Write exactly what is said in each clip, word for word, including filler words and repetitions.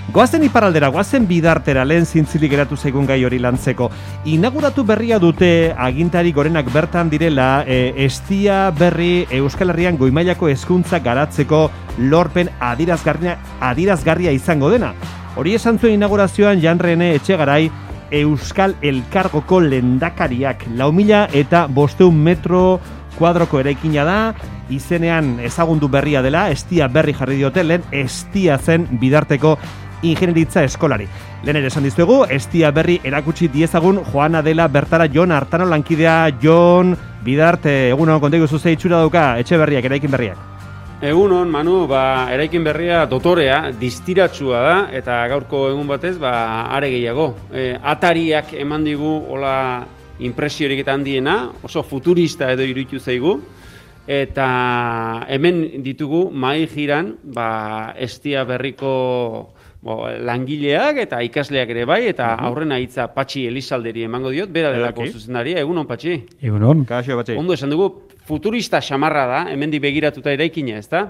Goazen iparraldera, goazen bidartera, lehen zintzilik geratu zaigun gai hori lantzeko. Inauguratu berria dute agintari gorenak bertan direla e, estia berri Euskal Herrian goimailako hezkuntza garatzeko lorpen adirazgarria, adirazgarria izango dena. Hori esan zuen inaugurazioan Jan Rene Etxegarai Euskal Elkargoko lehendakariak lau mila eta bosteun metro kuadroko eraikina da, izenean ezagundu berria dela, estia berri jarri diote, lehen estia zen bidarteko ingenieritza eskolari. Lehen ere esan dizuegu, estia berri erakutsi diezagun Joana dela bertara Jon Artano lankidea. Jon, bidarte, egunon kontegu zuzei itxura dauka, etxe berriak, eraikin berriak. Egunon, Manu, ba, eraikin berria dotorea, distiratsua da, eta gaurko egun batez, ba, are gehiago. E, atariak eman digu, hola, impresiorik eta handiena, oso futurista edo iruditu zaigu, eta hemen ditugu mahai jiran, ba, estia berriko bo, langileak eta ikasleak ere bai, eta uh-huh. aurrena hitza Patxi Elizalderi emango diot, bera delako okay. zuzendaria. Egunon, Patxi? Egunon. Kaixo, Patxi. Ondo esan dugu, futurista xamarra da, hemendik begiratuta eraikina, ezta?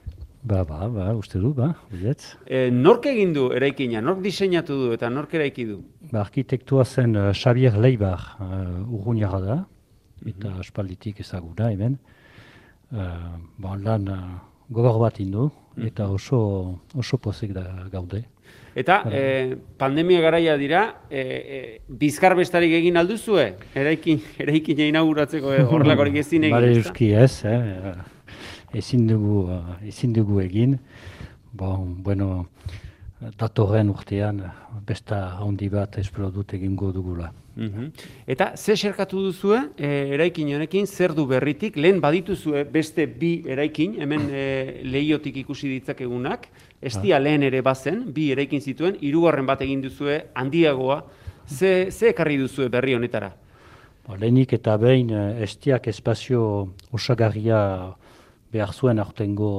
Ba, ba, ba, uste du, ba, uletz. E, nork egin du eraikina, nork diseinatu du eta nork eraiki du? Ba, arkitektua zen uh, Xavier Leibar uh, urruñara da, eta uh-huh. aspalditik ezaguna hemen. Uh, ba, lan uh, gogor bat indu, eta oso, oso pozik da gaude. Eta e, pandemia garaia dira, e, e, bizkar bestarik egin alduzue? Eraikin, eraikin inauguratzeko horrelakorik ezin egin? Bare euski ez, eh? ezin, dugu, ezin dugu egin. Bon, bueno, datorren urtean besta handi bat espero dut egingo dugula. Uhum. Eta ze xerkatu duzue e, eraikin honekin, zer du berritik, lehen badituzue beste bi eraikin, hemen e, lehiotik ikusi ditzakegunak, estia lehen ere bazen, bi eraikin zituen, hirugarren bat egin duzue handiagoa, ze, ze ekarri duzue berri honetara? Ba, lehenik eta behin estiak espazio osagarria behar zuen aurtengo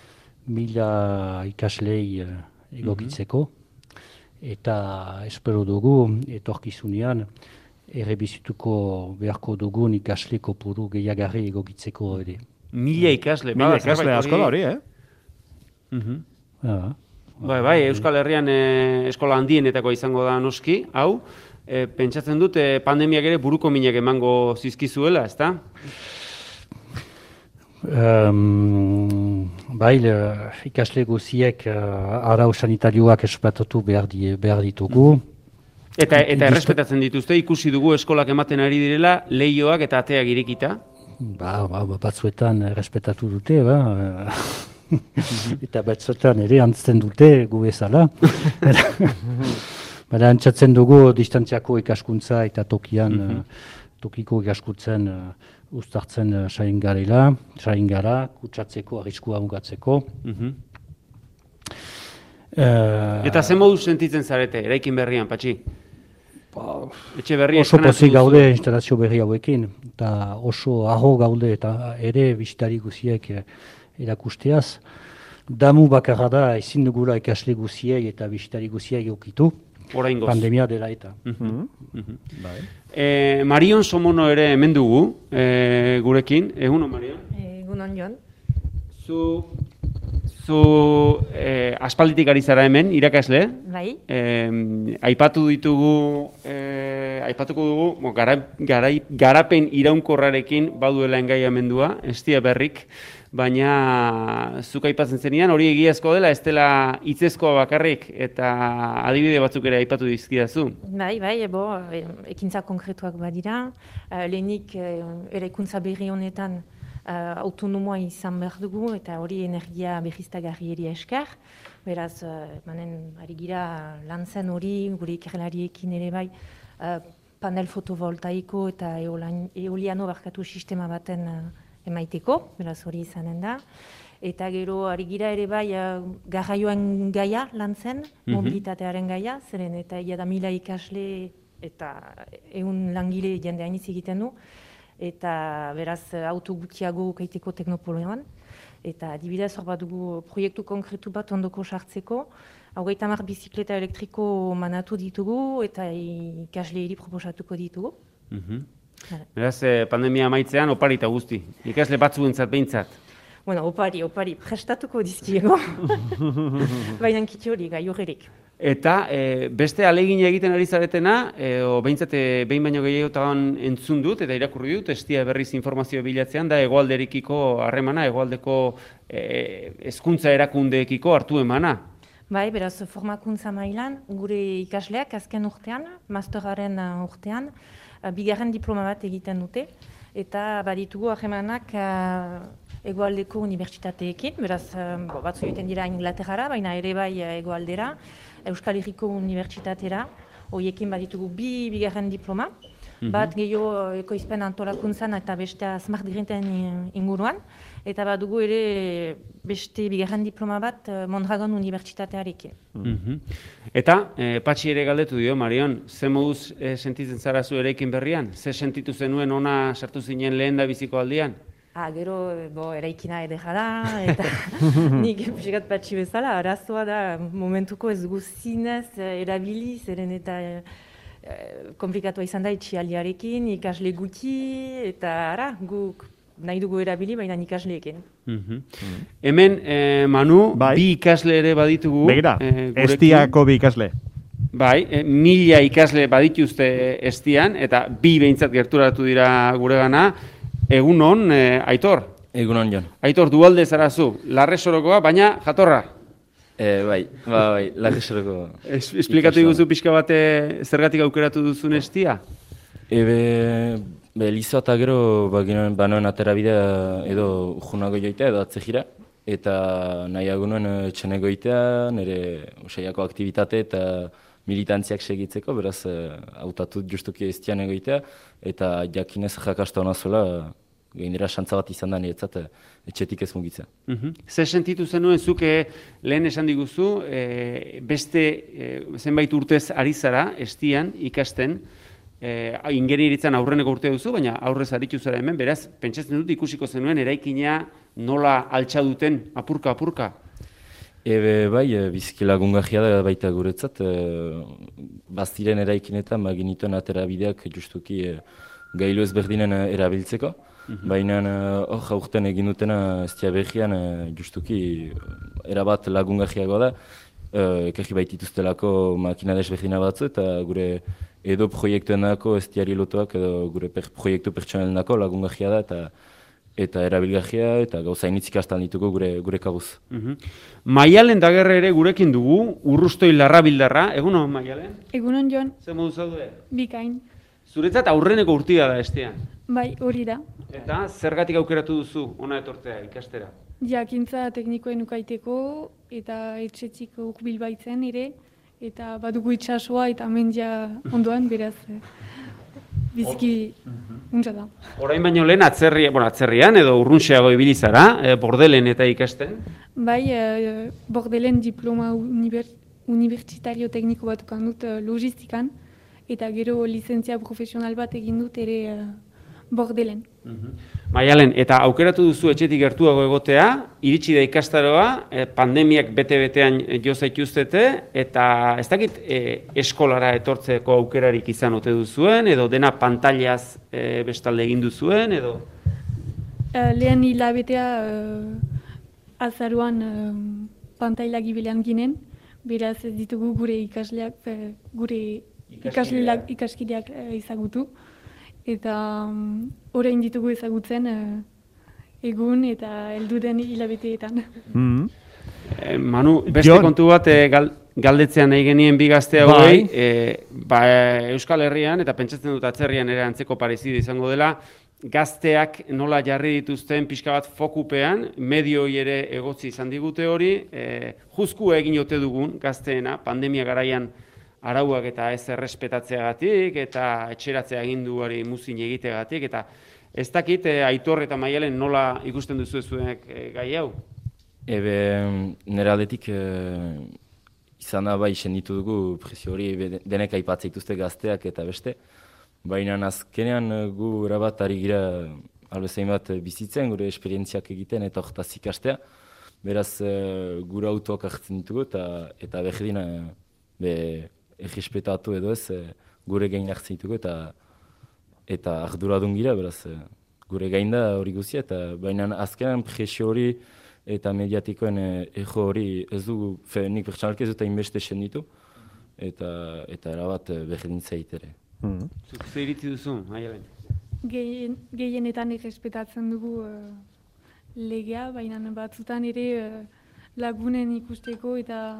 mila ikaslei egokitzeko. Eta espero dugu, etorkizunean, errebizituko beharko dugun ikasle kopuru gehiagarri egokitzeko ere. Mila ikasle, Mila ikasle asko da hori, eh? Uh-huh. Ah, bai, bai, Euskal Herrian e, eskola handienetako izango da noski, hau, e, pentsatzen dut e, pandemiak ere buruko minak emango zizkizuela, ezta? Um, bai, uh, ikasle guziek uh, arau sanitarioak espatatu behar, di, behar ditugu. Eta, eta errespetatzen dituzte, ikusi dugu eskolak ematen ari direla, lehioak eta ateak irekita? Ba, ba, batzuetan errespetatu dute, ba. Eta batzuetan ere antzten dute gu bezala. Baina antzatzen dugu distantziako ikaskuntza eta tokian, uh, tokiko ikaskuntzen uh, uztartzen uh, sain garela, sain gara, kutsatzeko, arriskua mugatzeko. Uh-huh. uh, eta zen modu sentitzen zarete, eraikin berrian, Patxi? Ba, etxe berri oso pozik gaude instalazio berri hauekin, eta oso aho gaude, eta ere bisitari guziek uh, erakusteaz. Damu bakarra da, ezin dugula ikasle guziei eta bisitari guziei okitu. Oraingoz. Pandemia dela eta. Uh-huh. Uh-huh. Bai. E, Marion Somono ere hemen dugu, e, gurekin. Egunon, Marion? Egunon, Jon. Zu, zu e, aspalditik ari zara hemen, irakasle. Bai. E, aipatu ditugu, e, aipatuko dugu, bo, gara, gara, garapen iraunkorrarekin baduela engaiamendua, estia berrik. Baina zuk aipatzen zenian, hori egiazko dela, ez dela hitzezkoa bakarrik, eta adibide batzuk ere aipatu dizkidazu. Bai, bai, ebo, ekintza konkretuak badira. Uh, lehenik, uh, eraikuntza berri honetan uh, autonomoa izan behar dugu, eta hori energia berriztagarrieri esker. Beraz, uh, manen, ari gira lan zen hori, gure ikerlariekin ere bai, uh, panel fotovoltaiko eta eoliano barkatu sistema baten uh, emaiteko, beraz hori izanen da. Eta gero, ari gira ere bai, uh, garraioen gaia lan zen, mm-hmm. mobilitatearen gaia, zeren eta ia da mila ikasle eta ehun langile jende hainiz egiten du, eta beraz auto gutxiago kaiteko teknopoloan. Eta adibidez hor bat dugu proiektu konkretu bat ondoko sartzeko, hogeita hamar bizikleta elektriko manatu ditugu eta ikasleeri proposatuko ditugu. Mm-hmm. Beraz, pandemia amaitzean, opari eta guzti. Ikasle batzuentzat behintzat. Bueno, opari, opari, prestatuko dizkiego. Baina kitxo hori, gai horrerik. Eta e, beste alegin egiten ari zaretena, e, o behintzat e, behin baino gehiagotan entzun dut, eta irakurri dut, estia berriz informazio bilatzean, da hegoalderekiko harremana, hegoaldeko e, hezkuntza erakundeekiko hartu emana. Bai, beraz, formakuntza mailan, gure ikasleak azken urtean, masteraren urtean, bigarren diploma bat egiten dute, eta baditugu harremanak uh, hegoaldeko unibertsitateekin, beraz, uh, batzu egiten dira Inglaterrara, baina ere bai hegoaldera, Euskal Herriko Unibertsitatera, horiekin baditugu bi bigarren diploma, mm-hmm. bat gehiago ekoizpen antolakuntzan eta bestea smart grinten inguruan, eta badugu ere beste bigarren diploma bat Mondragon Unibertsitatearekin. Mm-hmm. Eta, e, Patxi ere galdetu dio, Marion, ze moduz e, sentitzen zara zu eraikin berrian? Ze sentitu zenuen ona sartu zinen lehen da biziko aldian? Ah, gero, bo, eraikina edera da, eta nik pixkat Patxi bezala, arazoa da, momentuko ez guzinez erabili, zeren eta e, komplikatua izan da itxialdiarekin, ikasle guti, eta ara, guk nahi dugu erabili, baina ikasleekin. Mm-hmm. Mm. Hemen, eh, Manu, bai. bi ikasle ere baditugu. Begira, eh, estiako bi ikasle. Bai, eh, mila ikasle badituzte estian, eta bi behintzat gerturatu dira guregana. Egunon, eh, Aitor. Egunon, Jon. Aitor, dualde zarazu, larre sorokoa, baina jatorra. E, bai, ba, bai, larre sorokoa. Es, esplikatu iguzu pixka bate zergatik aukeratu duzun estia? Ebe, be, lizo eta gero, ba, ginoen, banoen aterabidea edo junago joitea edo atzejira. Eta nahiago nuen txenego joitea, nire usaiako aktivitate eta militantziak segitzeko, beraz, hautatut justuki estian egoitea, eta jakinez jakastu hona zola, gainera xantza bat izan da niretzat, etxetik ez mugitzea. Mm-hmm. Zer sentitu zenuen zuke lehen esan diguzu, e, beste e, zenbait urtez ari zara, estian, ikasten, e, ingenieritzan aurreneko urtea duzu, baina aurrez aritu zara hemen, beraz, pentsatzen dut ikusiko zenuen eraikina nola altxa duten apurka-apurka. Ebe, bai, biziki lagungarria da baita guretzat, e, baztiren eraikinetan, maginituen aterabideak justuki e, gailu ezberdinen erabiltzeko, mm-hmm. baina hor uh, aurten egin dutena estia behian uh, justuki erabat lagungarriagoa da, uh, ekerri baitituztelako makina desberdina batzu, eta gure edo proiektuen dako estiari lotuak edo gure per, proiektu pertsonalen dako lagungarria da, eta eta erabilgarria, eta gauza initzik astan dituko gure, gure kabuz. Mm-hmm. Maialen dagerre ere gurekin dugu, Urrustoi Larrabildarra. Egunon, Maialen? Egunon, Jon. Zer modu zaude? Bikain. Zuretzat aurreneko urtia da estean. Bai, hori da. Eta zergatik aukeratu duzu ona etortzea ikastera? Jakintza teknikoen ukaiteko eta etxetik hurbil baitzen ere, eta badugu itsasoa eta mendia ondoan, beraz biziki untsa da. Orain baino lehen atzerri, bueno, atzerrian edo urruntxeago ibili zara, e, Bordelen eta ikasten? Bai, e, Bordelen diploma uniber, unibertsitario tekniko bat ukan dut e, logistikan, eta gero lizentzia profesional bat egin dut ere e, Bordelen. Mm-hmm. Maialen, eta aukeratu duzu etxetik gertuago egotea, iritsi da ikastaroa, e, pandemiak bete-betean jo zaituztete, eta ez dakit e, eskolara etortzeko aukerarik izan ote duzuen, edo dena pantailaz e, bestalde egin duzuen, edo? E, lehen hilabetea e, azaruan e, pantaila gibilean ginen, beraz ez ditugu gure ikasleak, e, gure ikasleak, ikaskideak e, izagutu. Eta um, orain ditugu ezagutzen uh, egun eta heldu den hilabeteetan. Mm-hmm. eh, Manu, beste John. Kontu bat eh, gal, galdetzean nahi genien bi gazte hauei, eh, ba, Euskal Herrian eta pentsatzen dut atzerrian ere antzeko parezide izango dela, gazteak nola jarri dituzten pixka bat fokupean, medioi ere egotzi izan digute hori, eh, juzku egin ote dugun gazteena, pandemia garaian arauak eta ez errespetatzeagatik eta etxeratzea aginduari muzin egiteagatik, eta ez dakit e, Aitor eta Maialen nola ikusten duzu zuenek e, gai hau? Ebe, nire aldetik e, izan da bai senditu dugu presio hori denek aipatzea dituzte gazteak eta beste, baina azkenean gu erabat ari gira albezain bat bizitzen, gure esperientziak egiten eta hortaz ikastea, beraz e, gure autoak hartzen ditugu eta, eta berdina be, errespetatu edo ez, gure gain hartzen ditugu eta eta arduradun gira, beraz, gure gain da hori guztia, eta baina azkenan presio hori eta mediatikoen ego hori ez dugu, fe, nik pertsonalki ez dut hainbeste senditu, eta eta erabat berdintza ere. Mm. Zuk ze iritzi duzu, Maialen? Gehien, gehienetan errespetatzen dugu uh, legea, baina batzutan ere uh, lagunen ikusteko eta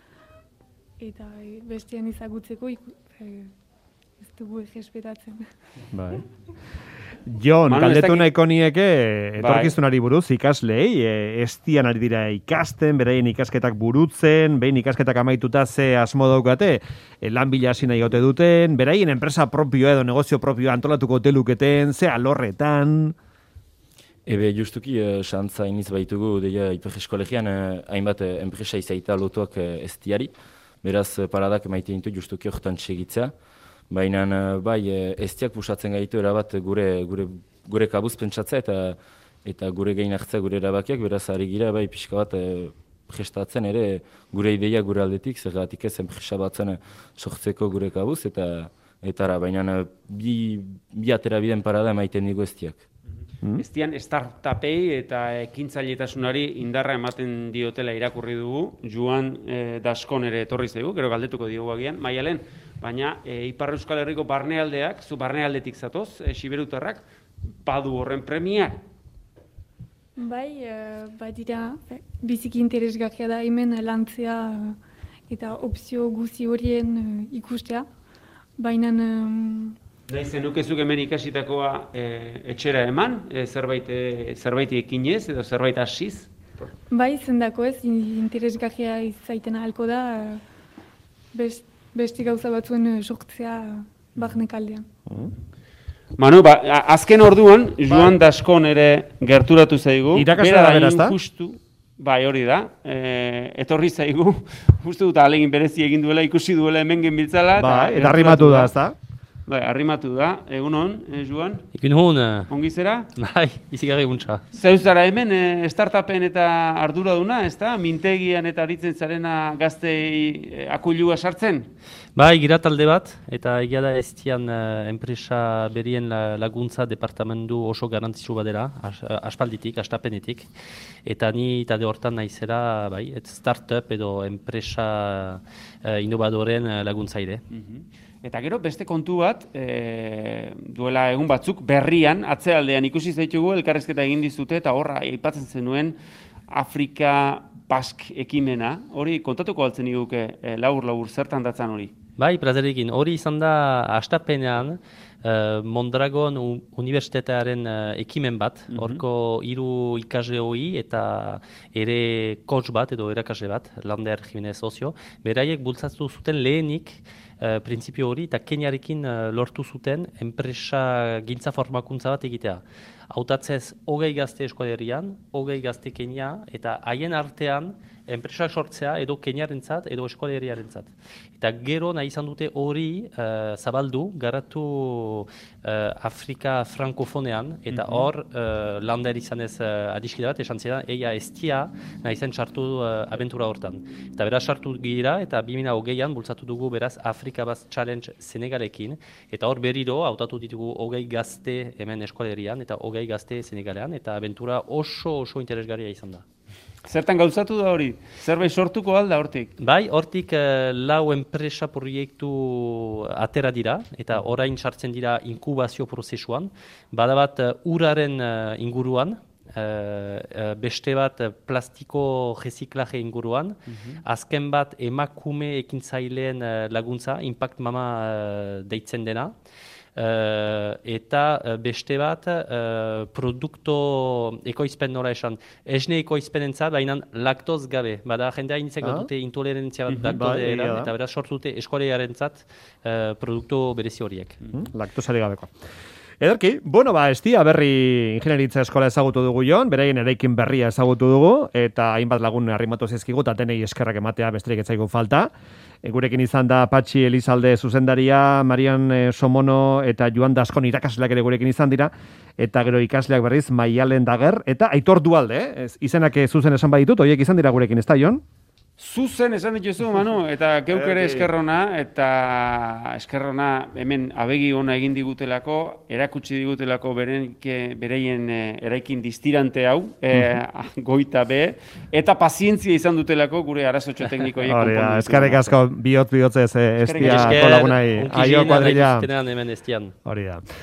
eta e, bestean ezagutzeko iku, e, ez dugu errespetatzen. Bai. Jon, Manu, ez galdetu dakit- nahiko nieke etorkizunari Bai. buruz ikaslei, e, estian ari dira ikasten, beraien ikasketak burutzen, behin ikasketak amaituta ze asmo daukate, e, lan bila hasi nahi ote duten, beraien enpresa propioa edo negozio propioa antolatuko ote luketen, ze alorretan. Ebe justuki, uh, xantza iniz baitugu, deia Iper Eskolegian, uh, hainbat uh, enpresa izaita lotuak uh, estiari, beraz uh, paradak maite ditu justuki horretan segitzea. Baina uh, bai, uh, estiak pusatzen gaitu erabat gure, gure, gure kabuz pentsatzea eta eta gure gain hartzea gure erabakiak, beraz ari gira bai pixka bat uh, prestatzen ere gure ideia gure aldetik, zergatik ez enpresa batzen uh, sortzeko gure kabuz, eta eta baina uh, bi, bi atera biden parada maiten digu estiak. Mm. Estian startupei eta ekintzailetasunari indarra ematen diotela irakurri dugu. Joan e, Daskon ere etorri zaigu, gero galdetuko diogu agian. Maialen, baina e, Ipar Euskal Herriko barnealdeak, zu barnealdetik zatoz, e, siberutarrak, badu horren premiak. Bai, uh, badira, biziki interesgarria da hemen lantzea uh, eta opzio guzi horien uh, ikustea, baina um, Nahi zenukezuk hemen ikasitakoa e, etxera eman, e, zerbait, e, zerbait ekinez edo zerbait hasiz? bai zendako ez, in- interesgarria izaiten ahalko da uh, best, beste gauza batzuen uh, sortzea uh, barnekaldean. Manu, ba, a- azken orduan, Joan Daskon ere gerturatu zaigu. Irakaslea da bera, ezta? Justu, bai, hori da. E, etorri zaigu, justu dut ahalegin berezi egin duela, ikusi duela hemen genbiltzala. Bai, eta arrimatu da, ezta? Bai, arrimatu da. Egunon, eh, Joan? Ikun hon, uh, Ongi zera? bai, izigarri guntza. Zeu zara hemen, e, startupen eta arduraduna, ez da? Mintegian eta aritzen zarena gaztei e, akuilua sartzen? Bai, gira talde bat, eta egia da estian uh, enpresa berien la- laguntza departamentu oso garantzisu badera, as, aspalditik, astapenetik. Eta ni talde hortan naizera, bai, et startup edo enpresa uh, innovadoren uh, laguntzaile. Eta gero beste kontu bat, e, duela egun batzuk, berrian, atzealdean ikusi zaitugu, elkarrezketa egin dizute, eta horra aipatzen zenuen Afrika Bask ekimena. Hori kontatuko altzen iguke, e, labur-labur, zertan datzan hori? Bai, plazerekin, hori izan da astapenean uh, Mondragon u- Unibertsitatearen uh, ekimen bat, horko hiru ikasle hoi eta ere coach bat edo erakasle bat, Lander Jimenez Ocio, beraiek bultzatu zuten lehenik uh, printzipio hori eta Keniarekin uh, lortu zuten enpresa gintza formakuntza bat egitea. Hautatzez hogei gazte eskualerian, hogei gazte Kenia eta haien artean enpresa sortzea edo Keniarentzat edo eskualeriarentzat. Eta gero nahi izan dute hori uh, zabaldu, garatu uh, Afrika frankofonean, eta hor uh, Lander izanez uh, adiskide bat, esan zidan, eia estia nahi zen sartu uh, abentura hortan. Eta beraz sartu gira, eta bi mila hogeian bultzatu dugu beraz Afrika Bask Challenge Senegalekin, eta hor berriro hautatu ditugu hogei gazte hemen eskualerian, eta hogei gazte Senegalean, eta abentura oso oso interesgarria izan da. Zertan gauzatu da hori? Zerbait sortuko alda hortik? Bai, hortik uh, lau enpresa proiektu atera dira, eta orain sartzen dira inkubazio prozesuan. Bada bat uh, uraren uh, inguruan, uh, uh, beste bat uh, plastiko reziklaje inguruan, azken bat emakume ekintzaileen uh, laguntza, Impact Mama uh, deitzen dena. Uh, eta uh, beste bat uh, produkto ekoizpen nora esan, esne ekoizpenentzat, baina laktoz gabe. Bada jendea initzek Ah. dute intolerantzia bat Bai, laktoze egia da. eta beraz sortu dute eskolearentzat uh, produktu berezi horiek. Mm, laktosari gabekoa. Ederki, bueno, ba, estia berri ingenieritza eskola ezagutu dugu Jon, beraien eraikin berria ezagutu dugu, eta hainbat lagun arrimatu zizkigu, eta tenei eskerrak ematea besterik ez zaigu falta. E, gurekin izan da Patxi Elizalde zuzendaria, Marian eh, Somono eta Joan Daskon irakasleak ere gurekin izan dira, eta gero ikasleak berriz Maialen Dager, eta Aitor Dualde, eh? Ez, izenak eh, zuzen esan baditut, horiek izan dira gurekin, ez da, Jon? Zuzen esan dituzu, Manu, eta geuk ere eskerrona, eta eskerrona hemen abegi ona egin digutelako, erakutsi digutelako berenke, bereien e, eraikin distirante hau, e, goita be, eta pazientzia izan dutelako gure arazotxo teknikoiek. Hori da, eskarek asko bihotz bihotzez estia kolagunai, aio kuadrilla. Hemen estian. Hori da.